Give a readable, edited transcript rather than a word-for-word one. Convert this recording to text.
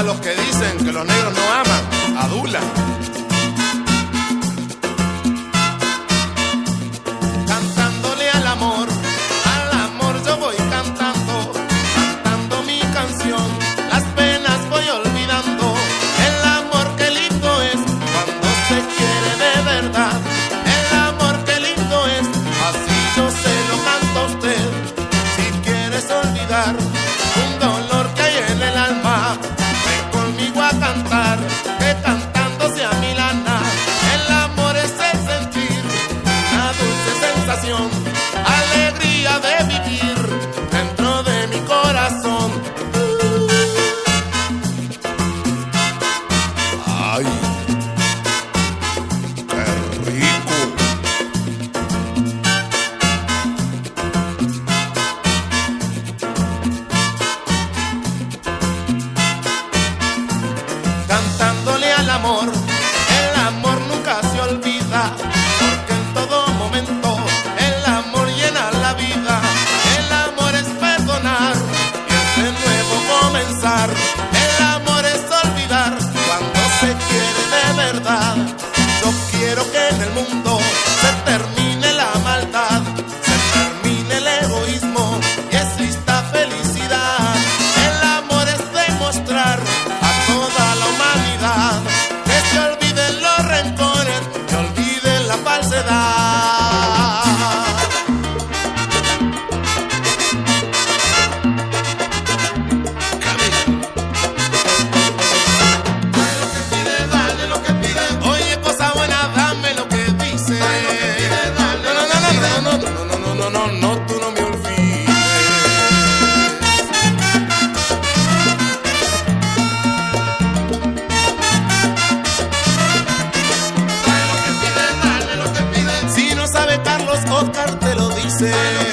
los que dicen que los negros no aman, adulan. Cantándole al amor yo voy cantando, cantando mi canción. Las penas voy olvidando, el amor que lindo es cuando se quiere de verdad. El amor que lindo es, así yo se lo canto a usted. Si quieres olvidar un dolor que hay en el alma, ven conmigo a cantar, que cantando sea mi lana. El amor es el sentir, una dulce sensación, alegría de vivir dentro de mi corazón. Ay, qué rico. Cantándole al amor, el amor nunca se olvida, porque en todo momento el amor llena la vida. El amor es perdonar y es de nuevo comenzar. El amor es olvidar cuando se quiere de verdad. Yo quiero que en el mundo se termine la maldad, se termine el egoísmo y exista felicidad. El amor es demostrar a toda la humanidad que se olviden los rencores, que olviden la falsedad. Dale lo que pide, oye, cosa buena, dame lo que dice. No, tú no me olvides. Dale lo que pide, si no sabe Carlos, Oscar te lo dice.